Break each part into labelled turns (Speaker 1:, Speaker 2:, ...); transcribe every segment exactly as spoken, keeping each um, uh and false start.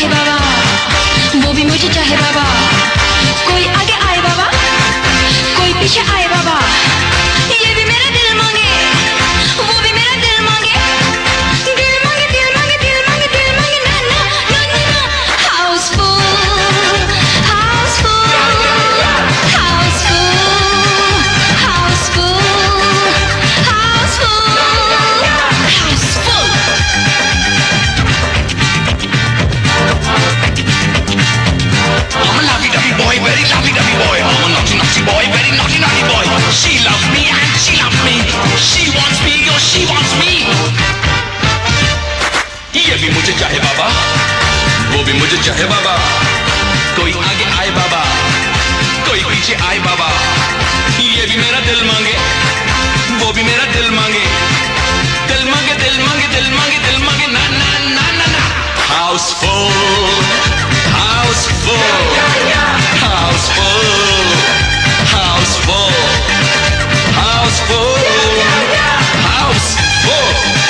Speaker 1: चाहे बाबा, वो भी मुझे चाहे बाबा। कोई आगे आए बाबा, कोई पीछे आए बाबा, ये भी मेरा दिल मांगे, वो भी मेरा दिल मांगे। दिल मांगे, दिल मांगे, दिल मांगे, दिल मांगे, ना ना ना ना ना। Housefull, Housefull, Housefull, Housefull, Housefull, Housefull.
Speaker 2: I'm a lovey-dovey boy, very lovey-dovey boy. I'm a naughty-naughty boy, very naughty-naughty boy. She loves me and she loves me. She wants me, oh she wants me. ये भी मुझे चाहे बाबा, वो भी मुझे चाहे बाबा। कोई आगे आए बाबा, कोई पीछे आए बाबा, ये भी मेरा दिल मांगे, वो भी मेरा दिल मांगे। दिल मांगे, दिल मांगे, दिल मांगे, दिल मांगे, ना ना ना ना ना। Houseful, houseful, houseful, houseful, houseful, houseful.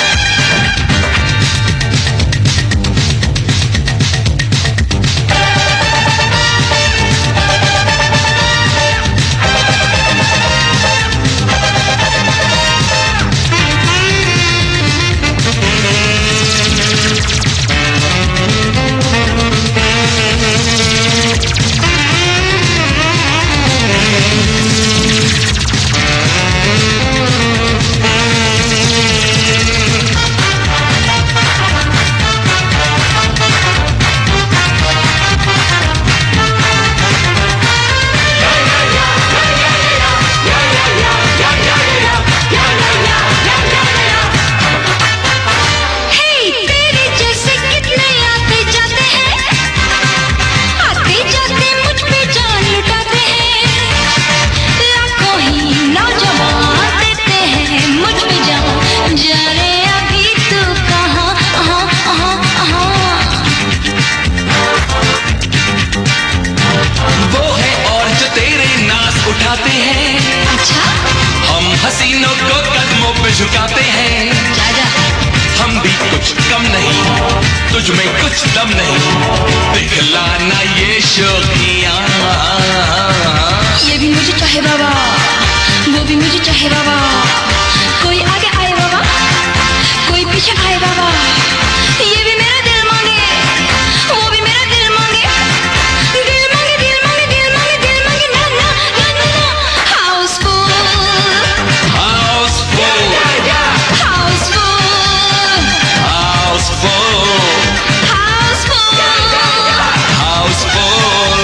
Speaker 2: उठाते हैं,
Speaker 1: अच्छा
Speaker 2: हम हसीनों को कदमों पे झुकाते हैं।
Speaker 1: जा जा।
Speaker 2: हम भी कुछ कम नहीं, तुझ में कुछ दम नहीं, दिखलाना ये शौकियां।
Speaker 1: ये भी मुझे चाहे बाबा, वो भी मुझे चाहे बाबा। कोई आगे आए बाबा, कोई पीछे आए बाबा, ये भी मेरा दिल मांगे, वो भी मेरा दिल मांगे। दिल मांगे, दिल मांगे, दिल मांगे, दिल मांगे, ना ना ना ना ना। हाउसफुल,
Speaker 2: हाउसफुल,
Speaker 1: हाउसफुल,
Speaker 2: हाउसफुल,
Speaker 1: हाउसफुल,
Speaker 2: हाउसफुल।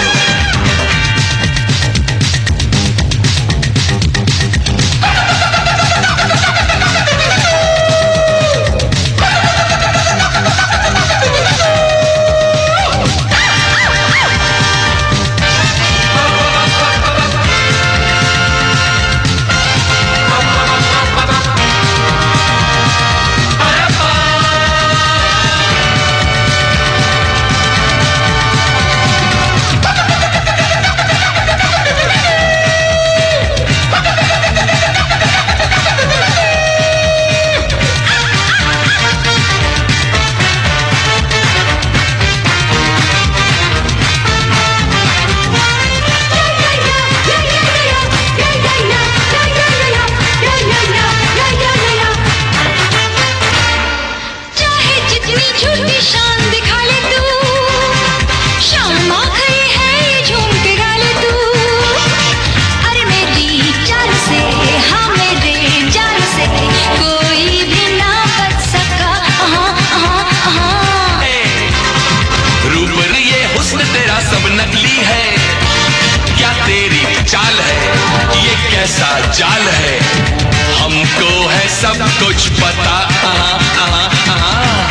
Speaker 1: झूठी शान दिखा ले तू, शाम आ गई है ये झूम के गा ले तू। अरे मेरी चाल से, हाँ मेरे जाल से कोई भी ना बच सका। हाँ हाँ हाँ।
Speaker 2: रूपर ये हुस्न तेरा सब नकली है, क्या तेरी चाल है, ये कैसा जाल है, हमको है सब कुछ पता। आहा, आहा, आहा।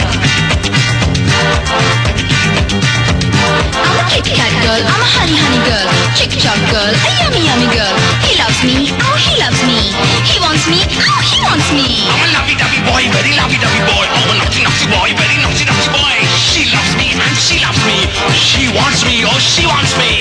Speaker 1: I'm a Kit Kat girl, I'm a honey honey girl, chick chop girl, a yummy yummy girl. He loves me, oh he loves me, he wants me, oh he wants me.
Speaker 2: I'm a lovey-dovey boy, very lovey-dovey boy. I'm a naughty-naughty boy, very naughty-naughty boy. She loves me and she loves me. She wants me, oh she wants me.